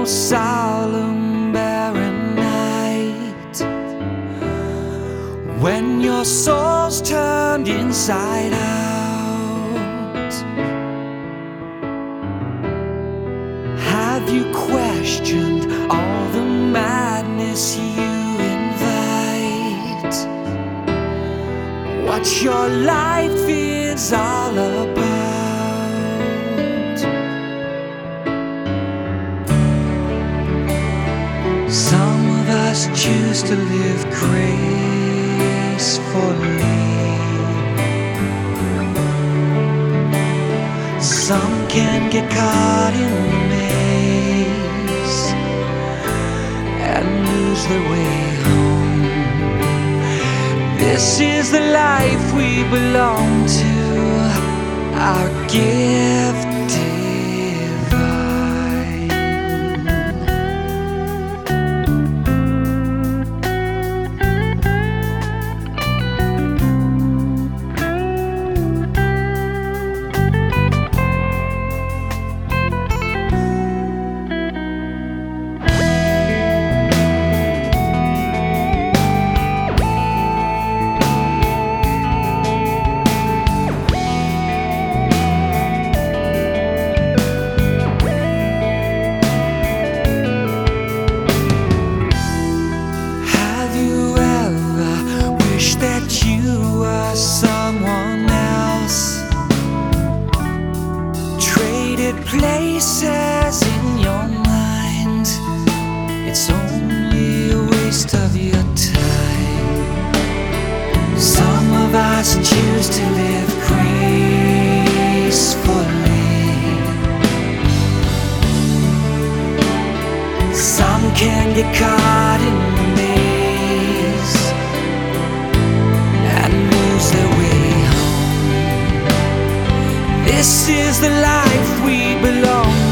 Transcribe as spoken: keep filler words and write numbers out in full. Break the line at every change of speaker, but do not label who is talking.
solemn, barren night, when your soul's turned inside out. Have you questioned all the madness you invite? What your life is all about? Some of us choose to live gracefully. Some can get caught in the maze and lose their way home. This is the life we belong to, our gift divine. That you were someone else, traded places in your mind. It's only a waste of your time. Some of us choose to live gracefully. Some can get caught in the maze and lose their way home. This is the life we belong